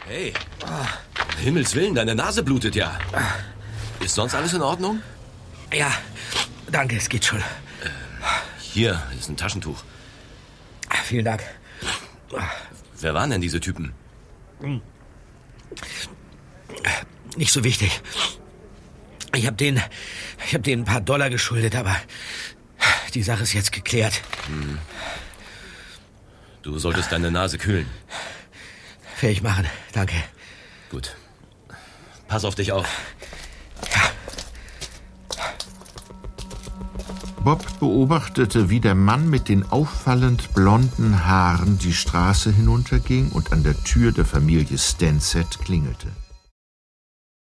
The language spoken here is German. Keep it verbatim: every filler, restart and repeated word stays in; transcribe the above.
Hey, um Himmels Willen, deine Nase blutet ja. Ist sonst alles in Ordnung? Ja, danke, es geht schon. Äh, hier ist ein Taschentuch. Vielen Dank. Wer waren denn diese Typen? Nicht so wichtig. Ich habe denen, ich habe denen ein paar Dollar geschuldet, aber die Sache ist jetzt geklärt. Hm. Du solltest deine Nase kühlen. Werde ich machen, danke. Gut. Pass auf dich auf. Bob beobachtete, wie der Mann mit den auffallend blonden Haaren die Straße hinunterging und an der Tür der Familie Stansett klingelte.